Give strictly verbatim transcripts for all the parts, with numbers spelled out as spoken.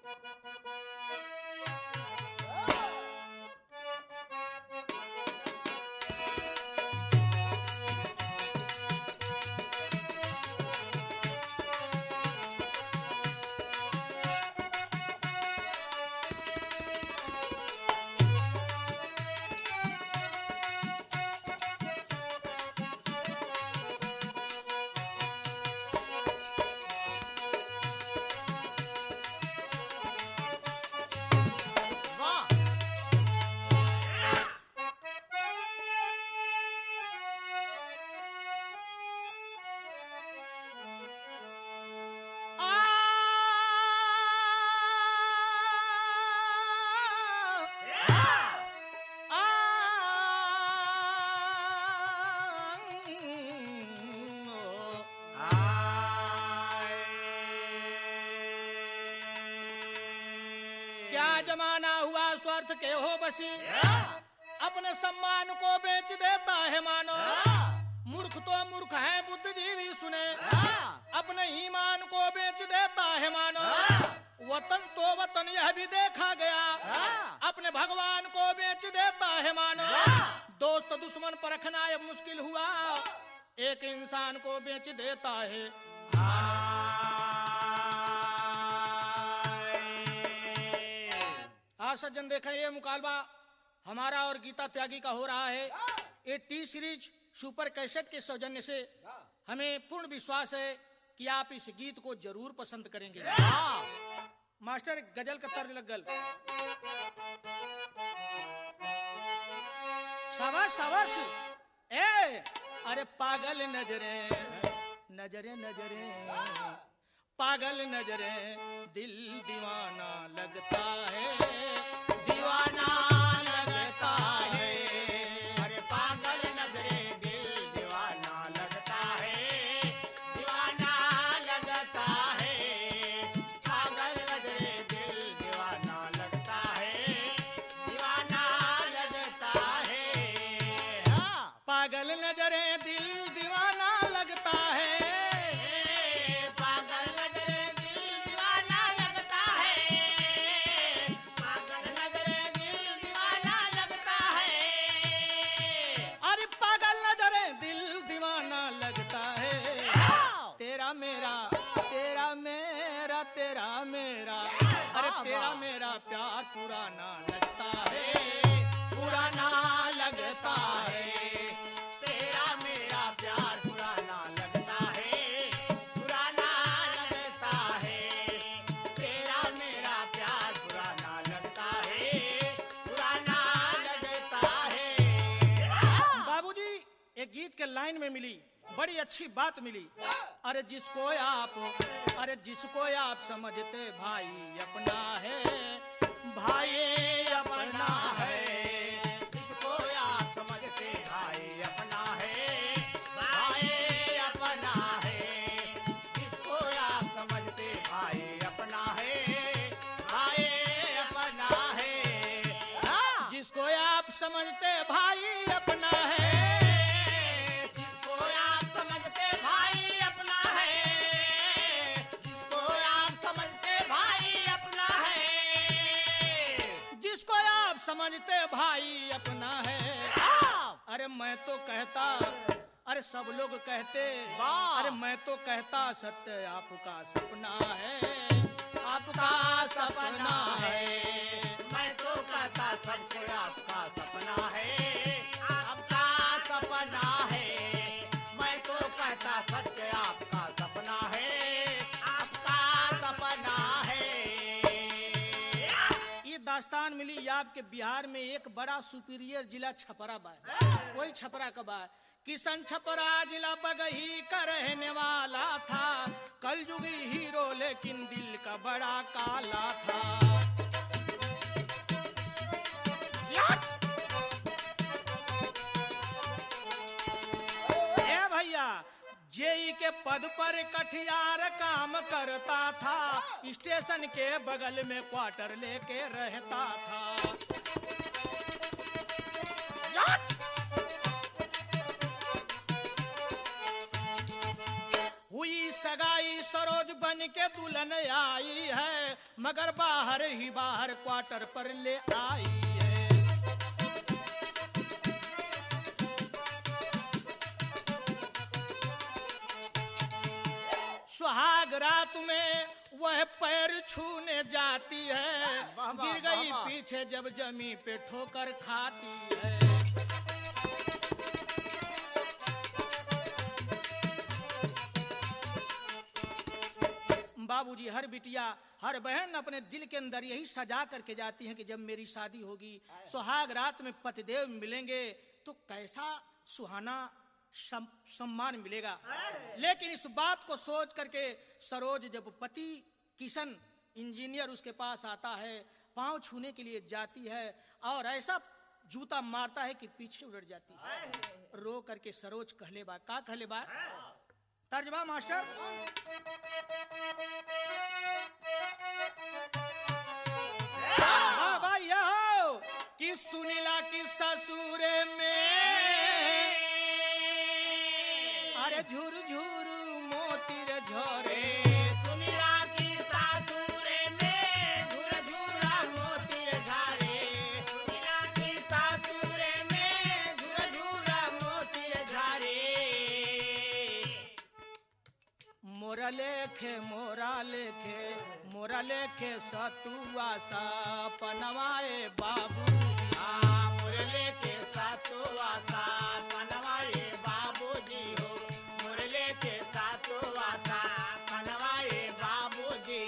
जमाना हुआ स्वार्थ के हो बसी, अपने सम्मान को बेच देता है मानो। मूर्ख तो मूर्ख है बुद्धिजीवी सुने, अपने ईमान को बेच देता है मानो। वतन तो वतन यह भी देखा गया, अपने भगवान को बेच देता है मानो। दोस्त दुश्मन परखना अब मुश्किल हुआ, एक इंसान को बेच देता है। आज सज्जन देखें, ये मुकालबा हमारा और गीता त्यागी का हो रहा है। ये टी सीरीज सुपर कैसेट के सौजन्य से हमें पूर्ण विश्वास है कि आप इस गीत को जरूर पसंद करेंगे। मास्टर गजल का तर्ज लग गल। शाबाश शाबाश। ए अरे पागल नजरे नजरे नजरे पागल नजरे दिल दीवाना लगता है, दीवाना लगता है। अरे पागल नजरे दिल दीवाना लगता है, दीवाना लगता है। पागल नजरे दिल दीवाना लगता है, दीवाना लगता है। हाँ। पागल नजरे दिल दीवाना लगता है, तेरा मेरा प्यार पुराना लगता है, पुराना लगता है। तेरा मेरा प्यार पुराना लगता है, पुराना लगता है। तेरा मेरा प्यार पुराना लगता है, पुराना लगता है। बाबूजी एक गीत के लाइन में मिली, बड़ी अच्छी बात मिली। अरे जिसको आप अरे जिसको आप समझते भाई अपना है, भाई अपना है। जिसको आप समझते भाई अपना है, भाई अपना है। जिसको आप समझते भाई अपना है, भाई अपना है। जिसको आप समझते भाई अपना है, समझते भाई अपना है। अरे मैं तो कहता, अरे सब लोग कहते, अरे मैं तो कहता सत्य आपका सपना है, आपका सपना है। मैं तो कहता सत्य आपका सपना है, आपका सपना है। मैं तो कहता सत्य आपका सपना है, आपका सपना है। दास्तान मिली आपके बिहार में एक बड़ा सुपीरियर जिला छपरा बा। वही छपरा का बा। किशन छपरा जिला बगही का रहने वाला था, कलयुगी हीरो लेकिन दिल का बड़ा काला था। ए भैया जेई के पद पर कटियार काम करता था, स्टेशन के बगल में क्वार्टर लेके रहता था। हुई सगाई सरोज बन के दुल्हन आई है, मगर बाहर ही बाहर क्वार्टर पर ले आई है। सुहाग रात में वह पैर छूने जाती है, गिर गई पीछे जब जमी पे ठोकर खाती है। बाबूजी, हर बिटिया हर बहन अपने दिल के अंदर यही सजा करके जाती है कि जब मेरी शादी होगी, सुहाग रात में पतिदेव मिलेंगे तो कैसा सुहाना सम, सम्मान मिलेगा। लेकिन इस बात को सोच करके सरोज जब पति किशन इंजीनियर उसके पास आता है, पांव छूने के लिए जाती है और ऐसा जूता मारता है कि पीछे उलट जाती है। रो करके सरोज कहले बा, का कहले बा? तर्जमा मास्टर। हाँ भाई हो कि सुनीला की ससुर में अरे झुर झुर मोती रे झरे। सुनीला की ससुर में झुर झुर मोती रे झरे। सुनीला की ससुर में झुर झुर मोती रे झरे। मोरा लेखे मोरा लेखे मोरा लेखे सतुआ सा पनवाए बाबू। हाँ, मोरे लेके सतुआ सा पनवाए बाबूजी हो। मोरे लेके सतुआ सा पनवाए बाबूजी।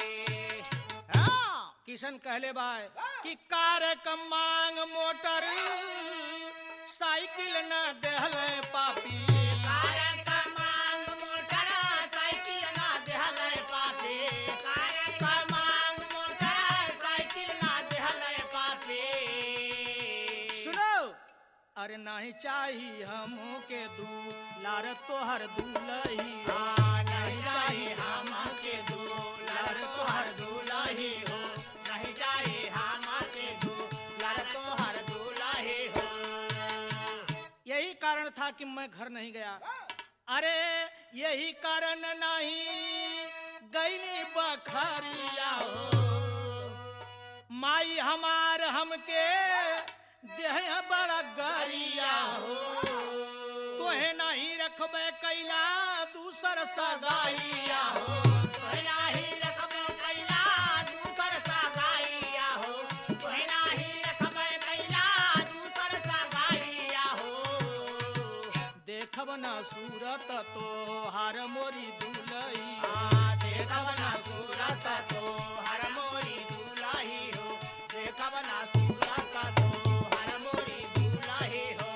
हाँ, किशन कहले बाय कि कार का मांग मोटर साइकिल न देहले पापी। कार का मांग मोटर साइकिल ना देहले पापी। कार का मांग मोटर साइकिल ना देहले पापी। सुनो, अरे नहीं चाहिए हमो के दूलार तोहर दूलही। हाँ, नहीं चाहिए हमके दूलार तोहर दूल्ही हो। नहीं चाहिए हमके दूलार तोहर दूल्ही हो। यही कारण था कि मैं घर नहीं गया। अरे यही कारण नहीं गईली बखरिया हो। माई हमार हमके देह बड़ा गरिया हो। तोहे नहीं रखबे कैला दूसर सगाइया हो। कोइला ही रखबे कैला दूसर सगाइया हो। कोइला ही रखबे कैला दूसर सगाइया हो। देखब न सूरत तो हार मोरी दुलही। हाँ, देखब ना सूरत तो हर मोरी दूल्ही हो। देखब ना सूरत तो हर मोरी दूल्ही हो।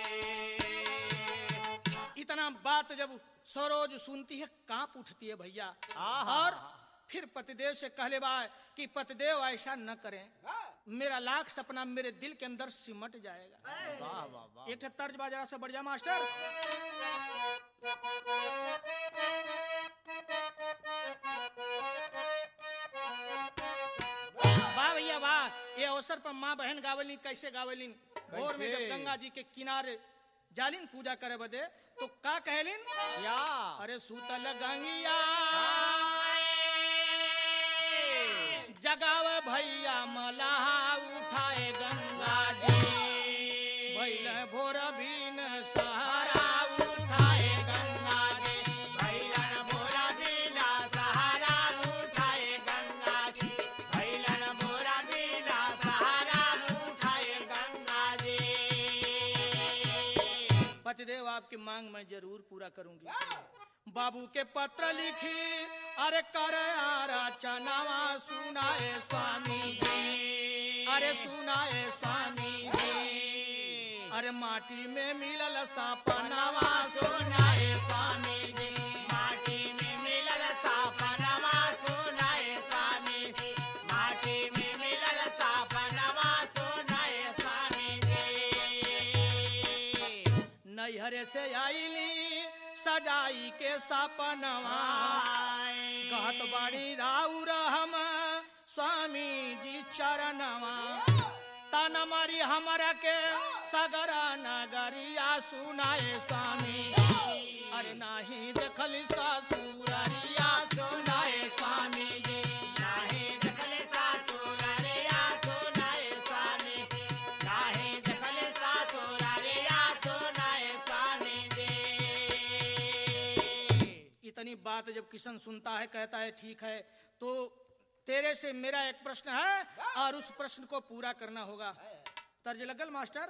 इतना बात जब सरोज सुनती है कांप उठती है भैया। आहा। और फिर पतिदेव से कहले बा कि पतिदेव ऐसा न करें, मेरा लाख सपना मेरे दिल के अंदर सिमट जाएगा। वाह वाह वाह। एक तर्ज बाजरा से बढ़ जा मास्टर। वाह भैया वाह। ये अवसर पर माँ बहन गावलिन, कैसे गावलिन? भोर में जब गंगा जी के किनारे जालिन पूजा करे बदे तो का कहलिन? या अरे सूतल गंगिया जगावे भैया मलाहा उठाए गंगा जी। भैल भोर भीन सहारा उठाए गंगा जी। भैलन भोरा बिना सहारा उठाए गंगा जी। भैलन भोरा बिना सहारा उठाए गंगा जी। पतिदेव आपकी मांग मैं जरूर पूरा करूंगी। बाबू के पत्र लिखी अरे कर आरा चनावा सुनाए स्वामी जी। अरे सुनाए स्वामी जी। अरे माटी में मिलल सपनावा सुनाए स्वामी जी। माटी में मिलल सपनावा सुनाए स्वामी जी। माटी में मिलल सपनावा सुनाए स्वामी जी। नैहरे से आईली सजाई के सपनवा कहत बाड़ी राउर हम स्वामी जी चरणवा। ताना मारी हमरा के सगरा नगरिया सुनाए स्वामी। अरे नाही देखली ससुररिया सुनाए स्वामी जी। नाही बात जब किशन सुनता है कहता है ठीक है, तो तेरे से मेरा एक प्रश्न है और उस प्रश्न को पूरा करना होगा। तर्ज लगल मास्टर।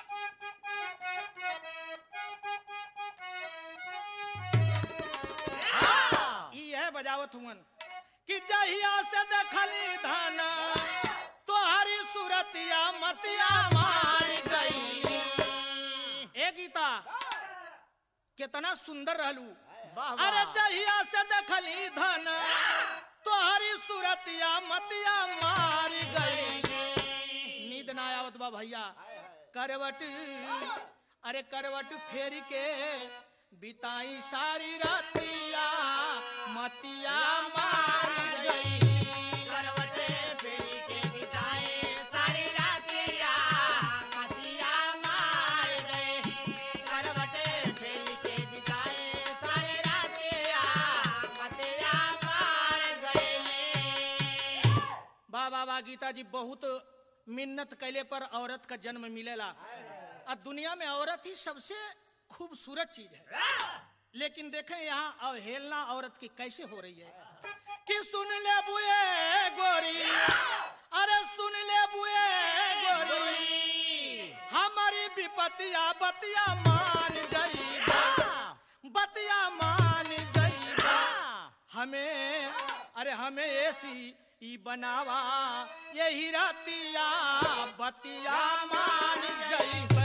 ई है बजावत हुवन कि जहिया से देखली धाना तोहरी सूरतिया मतिया मार गई। ए गीता कितना सुंदर रहलू। अरे जहिया से देखली धाना तोहरी सूरतिया मतिया मार गई। नींद ना आवत बा भैया। करवट अरे करवट फेर के बिताई सारी रातिया मतिया मार गई। करवट फेर के बिताई सारी रातिया मतिया मार गई। करवट फेर के बिताई सारी रातिया मतिया मार गई। वाह वाह वाह गीता जी, बहुत मिन्नत कैले पर औरत का जन्म मिलेला। और दुनिया में औरत ही सबसे खूबसूरत चीज है। लेकिन देखें यहाँ अवहेलना औरत की कैसे हो रही है कि सुन ले बुए गोरी, अरे सुन ले बुए गोरी, हमारी विपतिया बतिया मान जाइबा, बतिया मान जाइबा। हमें अरे हमें ऐसी ई बनावा यही रातिया बतिया मान जाइबा।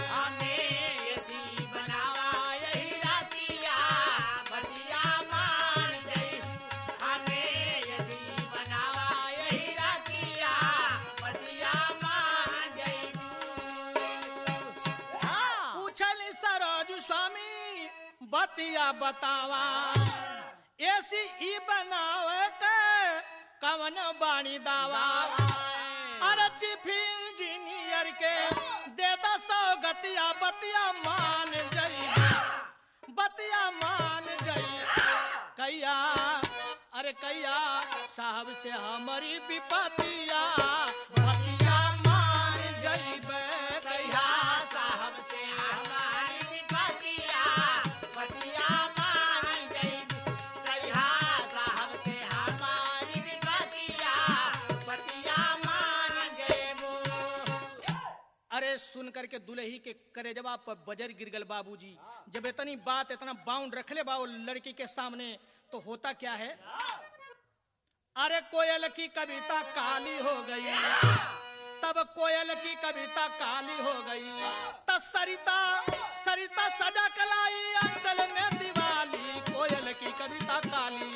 बतिया बतावा ऐसी ई बनावे के कवन बाणी दावा। अरे चीफ इंजीनियर के देता सौ गतिया बतिया मान जाई, बतिया मान जाई। कैया अरे कैया साहब से हमारी विपतिया बतिया मान जाई। कैया साहब से हमारी विपतिया बतिया मान जाई। कैया साहब से हमारी विपतिया बतिया मान जाई। अरे सुन करके दुल्ही के करेजवा पर बजर गिर गल बाबूजी। जब इतनी बात इतना बाउंड रख ले बा लड़की के सामने तो होता क्या है। अरे कोयल की कविता काली हो गई, तब कोयल की कविता काली हो गई। तब सरिता सरिता सजा कलाई अंचल में दिवाली, कोयल की कविता काली।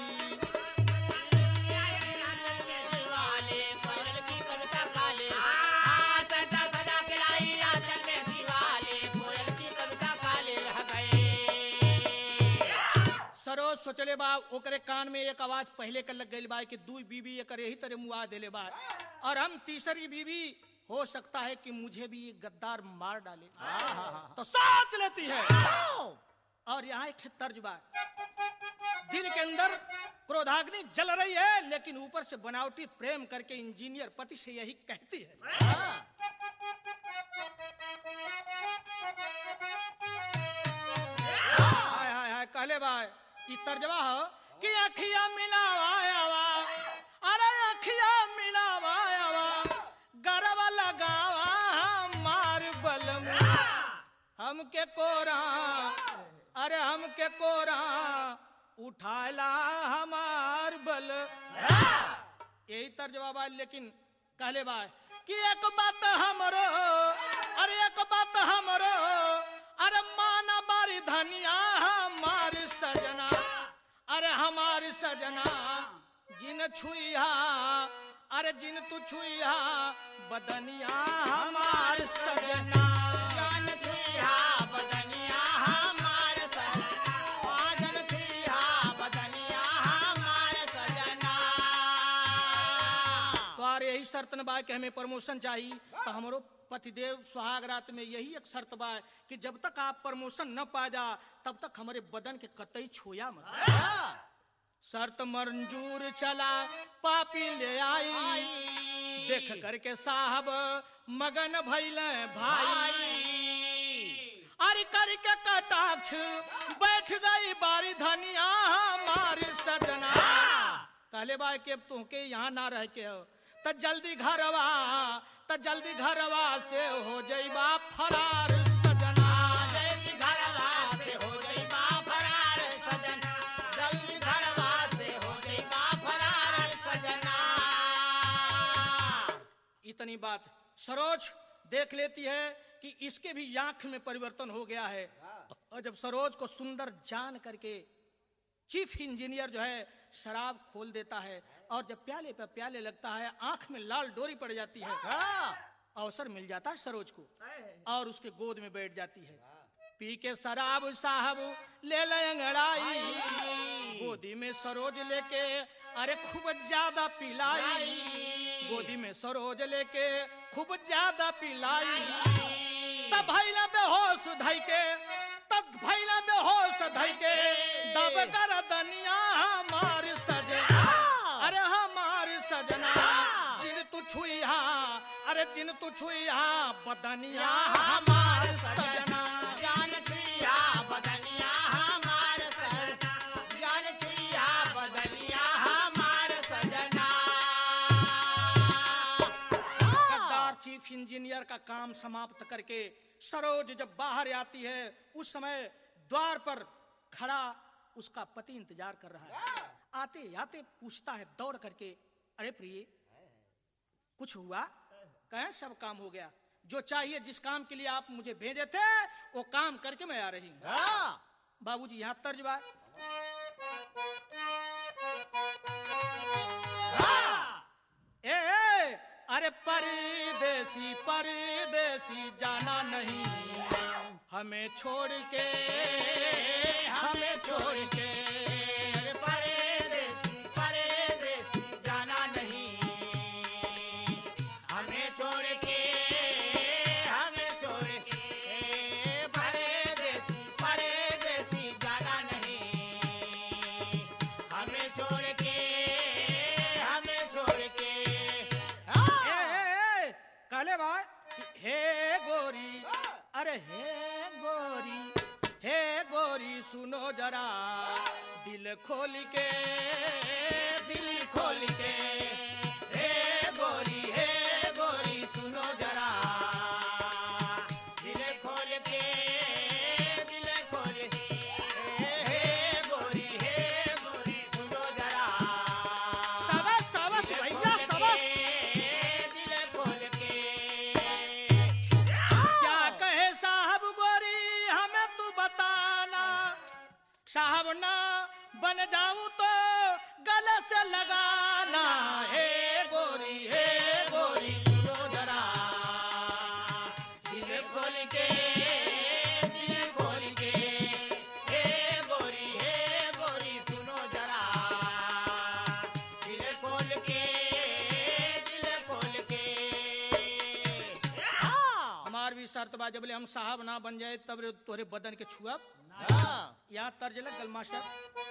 सरोज सोचले बा ओकरे कान में एक आवाज पहले कर लग गई बा कि दू बीबी एक यही तरह मुआ देले बा और हम तीसरी बीबी हो सकता है कि मुझे भी ये गद्दार मार डाले। तो सोच लेती है। और यहाँ एक तर्ज बा, दिल के अंदर क्रोधाग्नि जल रही है लेकिन ऊपर से बनावटी प्रेम करके इंजीनियर पति से यही कहती है। हाय हाय हाय कहले बा ई तर्जवा हो कि अखिया मिलावा, अरे अखिया मिलावा, गरबा लगावा हमार बलम, हमके कोरा अरे हमके कोरा उठाला हमार बल। यही तर्जवा बा। लेकिन कहले बा कि एक बात हमरो अरे एक बात हमरो, अरे माना बारी धनिया हमार सजना, अरे हमार सजना जिन छुइया अरे जिन तू छुइया बदनिया हमार सजना। जान छुइया बदनिया हमार सजना, जान छुइया बदनिया हमार सजना। तो यार यही शर्त न बा कि हमें प्रमोशन चाहिए। तो हमारो पतिदेव सुहाग रात में यही एक शर्त बा कि जब तक आप प्रमोशन न पा जा तब तक हमारे बदन के कतई छुया मत। शर्त मंजूर चला पापी ले आई, देख करके साहब मगन भइले भाई। अरे कर करके कटाक्ष बैठ गई बारी धनिया हमारी सजना। कहले बा के तुमके यहाँ ना रह के हो त जल्दी घरवा त जल्दी घरवा से हो जइबा फरार सजना। जल्दी घरवा से हो जइबा फरार सजना, जल्दी घरवा से हो जइबा फरार सजना। इतनी बात सरोज देख लेती है कि इसके भी आंख में परिवर्तन हो गया है। और जब सरोज को सुंदर जान करके चीफ इंजीनियर जो है शराब खोल देता है और जब प्याले पर प्याले लगता है आंख में लाल डोरी पड़ जाती है। अवसर मिल जाता है सरोज को और उसके गोद में बैठ जाती है। पी के शराब साहब ले ले अंगड़ाई, गोदी में सरोज लेके अरे खूब ज्यादा पिलाई, गोदी में सरोज लेके खूब ज्यादा पिलाई। तब भैला बेहोश धई के तब भैला बेहोश धई के दब कर दनिया हमार सजना। अरे हमार सजना जिन तू छुइया, अरे जिन तू छुइया बदनिया हमार सजना। जान छुइया बदनिया हमार सजना, जान छुइया बदनिया हमार सजना। गद्दार चीफ इंजीनियर का काम समाप्त करके सरोज जब बाहर आती है उस समय द्वार पर खड़ा उसका पति इंतजार कर रहा है। आते आते पूछता है दौड़ करके, अरे प्रिय कुछ हुआ? कहें सब काम हो गया, जो चाहिए जिस काम के लिए आप मुझे भेजे थे वो काम करके मैं आ रही हूँ। बाबूजी यहाँ तर्ज बा। ए, ए अरे परदेसी परदेसी जाना नहीं, हमें छोड़ के हमें छोड़ के। अरे परदेसी परदेसी जाना नहीं, हमें छोड़ के हमें छोड़ के। परदेसी परदेसी जाना नहीं, हमें छोड़ के हमें छोड़ के। ए, ए, ए, कहले भाई हे गोरी, अरे हे गोरी हे गोरी सुनो जरा दिल खोल के दिल खोल के। हे गोरी हे गोरी सुनो जरा दिल खोल के दिल खोल के। हे गोरी हे गोरी सुनो जरा शाबाश शाबाश भैया शाबाश। दिल खोल के। क्या कहे साहब गोरी हमें तू बताना, साहब ना बन जाऊं तो गले से लगाना। हे गोरी हे गोरी सुनो जरा दिल खोल के दिल खोल के। हे गोरी हे गोरी सुनो जरा दिल खोल के दिल खोल के। हमार भी शर्त बा जब ले हम साहब ना बन जाए तब रे तोरे बदन के छुअब। यहाँ तर्ज लग गल मास्टर।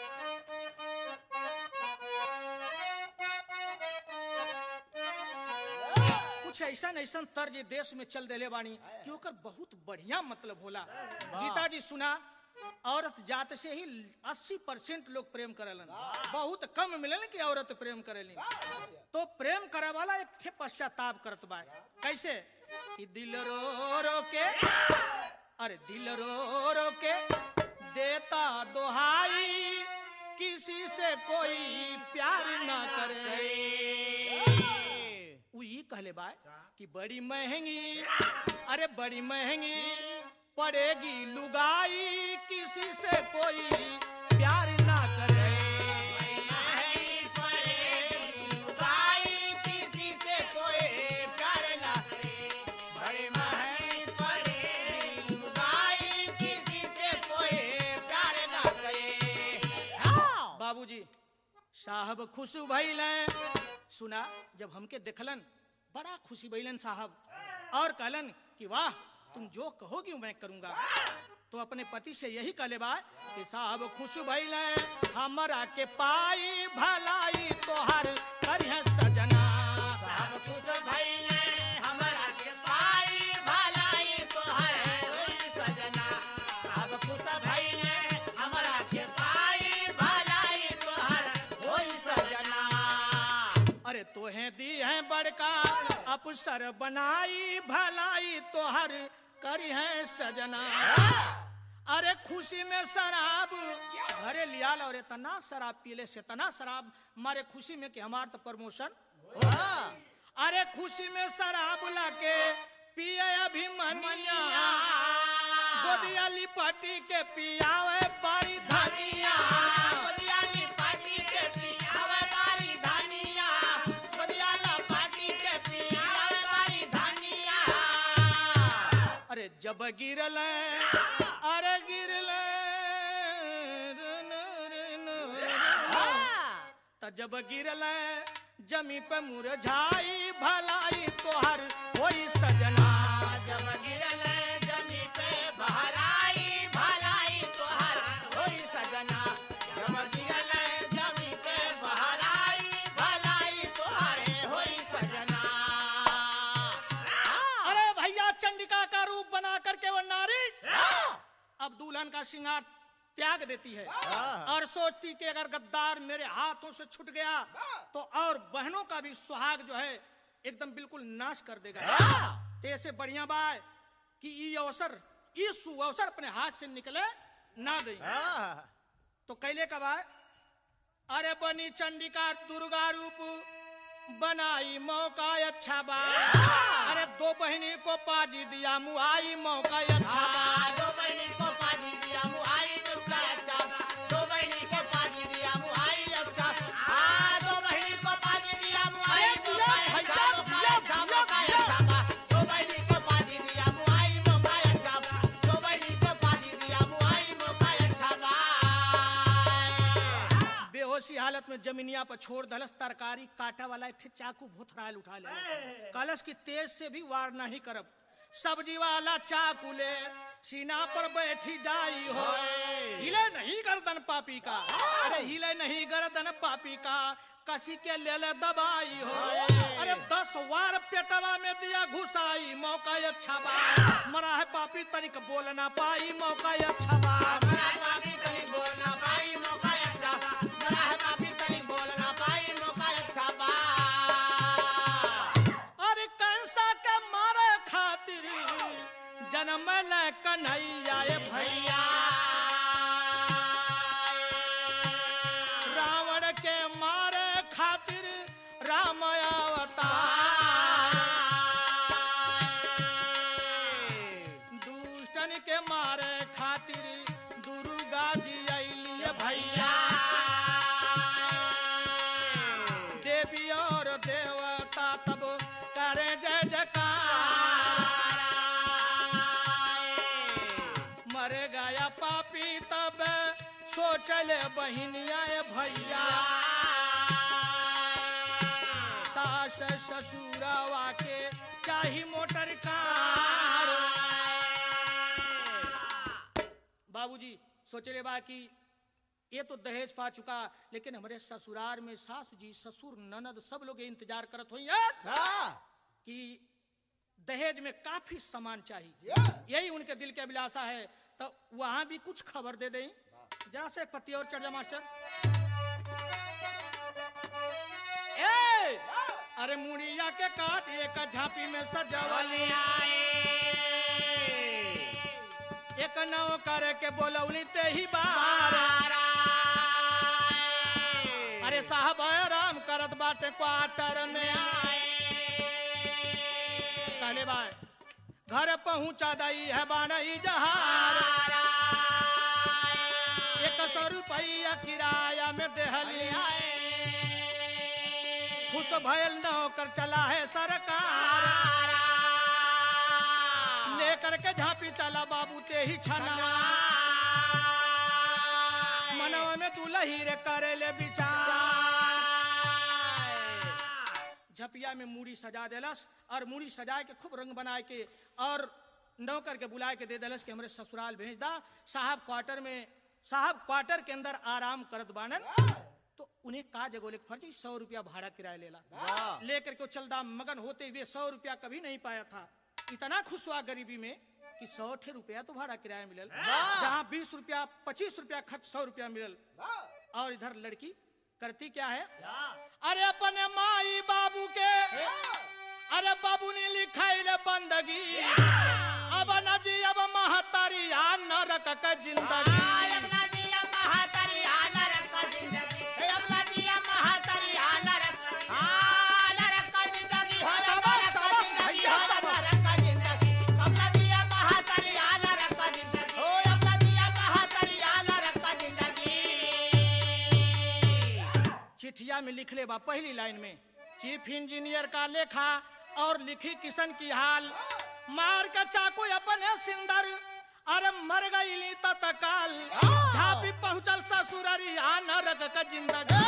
कुछ ऐसा ऐसा तर्ज देश में चल देले बानी कि ओकर बहुत बढ़िया मतलब होला। गीता जी सुना, औरत जात से ही अस्सी परसेंट लोग प्रेम करेलन, बहुत कम मिलन कि औरत प्रेम करेली। तो प्रेम करे वाला एक ठे पश्चाताप करत बा। कैसे कि दिल रो रो के, अरे दिल रो रो के देता दोहाई, किसी से कोई प्यार ना करे। वो ये कहले बा कि बड़ी महंगी, अरे बड़ी महंगी पड़ेगी लुगाई, किसी से कोई प्यार ना करे। महंगी पड़ेगी लुगाई, किसी से कोई प्यार ना करे। बड़ी महंगी पड़ेगी लुगाई, किसी से कोई प्यार ना करे। बाबूजी साहब खुश भइले, सुना जब हमके देखलन बड़ा खुशी भइलन साहब और कहलन कि वाह तुम जो कहोगी मैं करूंगा। तो अपने पति से यही कहले बा कि साहब खुश भइले हमरा के पाई भलाई तोहर करिह सजना। साहब खुश भइले हमरा के पाई भलाई तोहर सजना। अरे तोहे दी है बड़का अफसर बनाई भलाई तोहर करी है सजना। अरे खुशी में शराब घरे लिया और इतना शराब पीले से तना शराब मारे खुशी में कि हमार तो प्रमोशन हो। अरे खुशी में शराब लाके पिए अभिमनिया गोदिया लिपटी के पियावे बारी धनिया। गोदिया लिपटी के पियावे बारी धनिया। गोदिया लिपटी के पियावे बारी धनिया। अरे जब गिरल अरे गिरल त जब गिरल जमी पे मुरझाई भलाई तोहर होई सजना। जब गिरल जमी पे बहराई भलाई तोहर होई सजना। जब गिरल जमी पे बहराई भलाई तोहर होई सजना। अरे भैया चंडिका का रूप बना करके वो नारी अब दुल्हन का श्रृंगार त्याग देती है और सोचती कि अगर गद्दार मेरे हाथों से छूट गया तो और बहनों का भी सुहाग जो है एकदम बिल्कुल नाश कर देगा। तो ऐसे बढ़िया बात कि ये अवसर ये सुअवसर अपने हाथ से निकले ना दे। तो कैले का बात अरे बनी चंडिका दुर्गा रूप बनाई मौका अच्छा बा। अरे दो बहनी को पाजी दिया मुआई मौका अच्छा बा। दो बहनी को पाजी दिया मुआई मौका अच्छा बा। दो बहनी को पाजी दिया मुआई अच्छा। हाँ दो बहनी को पाजी दिया मुआई मौका अच्छा बा। दो बहनी को पाजी दिया मुआई मौका अच्छा बा। दो बहनी को पाजी दिया मुआई मौका अच्छा बा। बेहोशी हालत में जमीनिया पर छोड़ दलस तरकारी काटा वाला एक चाकू भुथरायल उठा ले कलश की तेज से भी वार नहीं करब। सब्जी वाला चाकू ले सीना पर बैठी जाई हो। हिले नहीं गर्दन पापी का। अरे हिले नहीं गर्दन पापी का कसी के ले ले दबाई हो। अरे दस वार पेटवा में दिया घुसाई मौका अच्छा बा। मरा है पापी तनिक बोल ना पाई मौका अच्छा बा। मरा है पापी तनिक बोल ना पाई मौका अच्छा बा। मरा है पापी तनिक बोल ना पाई मौका अच्छा बा। अरे कंसा के मारे खातिर जन्म ले कन्हैया भैया। रावण के मारे खातिर राम अवतार। दुष्टन के मारे खातिर दुर्गा जी अइली भैया। देवी और देवता तब करे जय जयकार। मर गया पापी तब सोचले बहिनिया भैया। सास ससुरवा के चाही मोटर कार। बाबूजी सोचले बा कि ये तो दहेज पा चुका लेकिन हमारे ससुराल में सासू जी ससुर ननद सब लोग इंतजार करत हुई कि दहेज में काफी सामान चाहिए। यही उनके दिल की अभिलाषा है। तो वहां भी कुछ खबर दे दें जरा से पति और चढ़ जा मास्टर। ए अरे मुड़िया के काट एक झांपी में सजावली एक नौ करे के बोलौली ते ही बार। अरे साहब आराम करत बाटे क्वार्टर में। कहले बाय घर पहुंचा दई है बानई जहार। एक सौ रुपया किराया में देहली खुश भयल नौकर चला है सरकार। लेकर के झांपी चला बाबू ते ही छना। मनवा में दुलही रे करे ले विचार। झपिया में मूड़ी सजा देलस और मूड़ी सजा के खूब रंग बनाए के और नौकर के बुलाए के दे देलस के हमरे ससुराल भेज दा। साहब क्वार्टर में साहब क्वार्टर के अंदर आराम करत बानन। तो उन्हें का जगह लेकर फर्जी सौ रुपया भाड़ा किराया लेला लेकर के चलदा मगन होते हुए सौ रुपया कभी नहीं पाया था। इतना खुश हुआ गरीबी में कि सौ ठे रुपया तो भाड़ा किराया मिलल। जहाँ बीस रुपया पच्चीस रुपया खर्च सौ रुपया मिलल। और इधर लड़की करती क्या है? अरे अपने माई बाबू के अरे बाबू ने लिखाई ले बंदगी, अब नजी अब महतारी आ नरक का जिंदगी। चिट्ठिया में लिख ले बा पहली लाइन में, चीफ इंजीनियर का लेखा और लिखी किशन की हाल, मार का चाकू अपने सिंदर अरे मर गई तत्काल, झापी पहुंचल ससुरारी आ नरक का जिंदगी।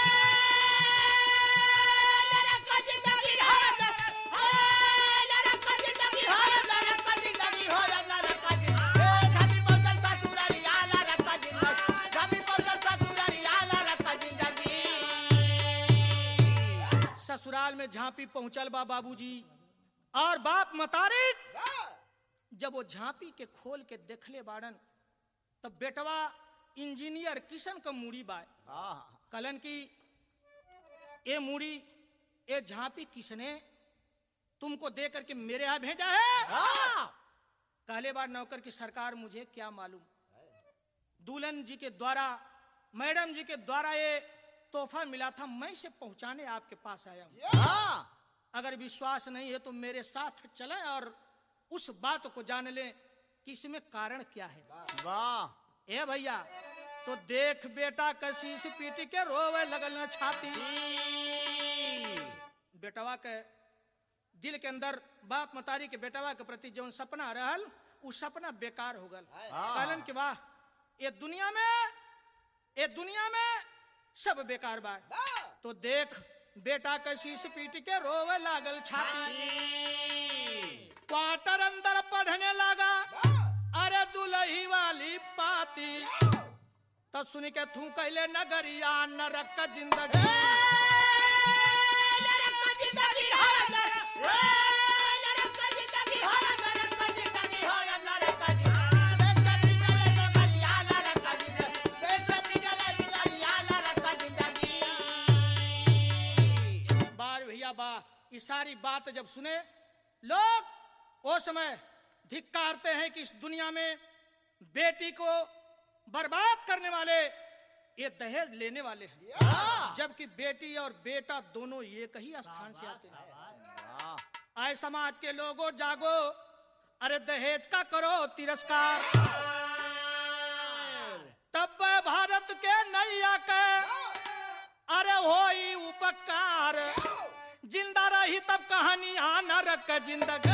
ससुराल में झांपी पहुंचल बा बाबूजी और बाप मतारी, जब वो झांपी के खोल के देखले बाड़न तब बेटवा इंजीनियर किशन का मूड़ी बाय कलन की ए मूड़ी ए झांपी किसने तुमको दे करके मेरे यहाँ भेजा है? कहले बार नौकर की सरकार मुझे क्या मालूम, दुल्हन जी के द्वारा मैडम जी के द्वारा ये तोहफा मिला था, मैं इसे पहुंचाने आपके पास आया हूं। अगर विश्वास नहीं है तो मेरे साथ चलें और उस बात को जान लें कि इसमें कारण क्या है। वाह ए भैया, तो देख बेटा कशीस पीटी के रोवे लगल न छाती, बेटवा के दिल के अंदर बाप मतारी के बेटवा के प्रति जो सपना रहल उ सपना बेकार हो गल। कहलन कि वाह ये दुनिया में ये दुनिया में सब बेकार बा। तो देख बेटा कशीस पीट के रोवे लागल छाती, क्वार्टर अंदर पढ़ने लगा अरे दुलही वाली पाती, तो सुन के थू कैले नगरिया नरक का जिंदगी। बा ये सारी बात जब सुने लोग वो समय धिक्कारते हैं कि इस दुनिया में बेटी को बर्बाद करने वाले ये दहेज लेने वाले हैं, जबकि बेटी और बेटा दोनों एक ही स्थान से आते हैं। आए समाज के लोगों जागो, अरे दहेज का करो तिरस्कार, तब भारत के नैया के अरे होई उपकार, जिंदा रही तब कहानी आ नरक जिंदगी।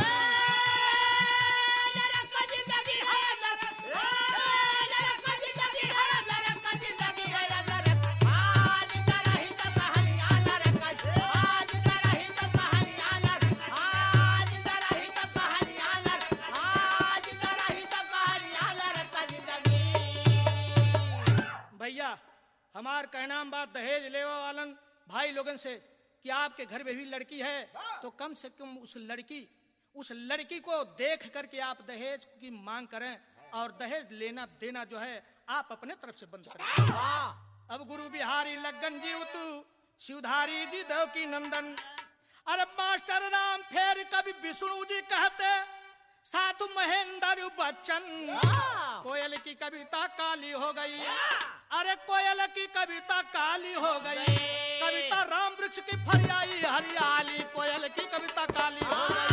भैया हमार कहना बात दहेज लेवा वालन भाई लोगन से कि आपके घर में भी लड़की है तो कम से कम उस लड़की उस लड़की को देख करके आप दहेज की मांग करें और दहेज लेना देना जो है आप अपने तरफ से बंद करें। अब गुरु बिहारी लगन जी उतु शिवधारी जी देव की नंदन, अरे मास्टर राम फेर कभी विष्णु जी कहते साधु महेंद्र बच्चन, कोयल की कविता काली हो गई, अरे कोयल की कविता काली हो गई, कविता राम वृक्ष की फरियाई हरियाली, कोयल की कविता काली हो गई।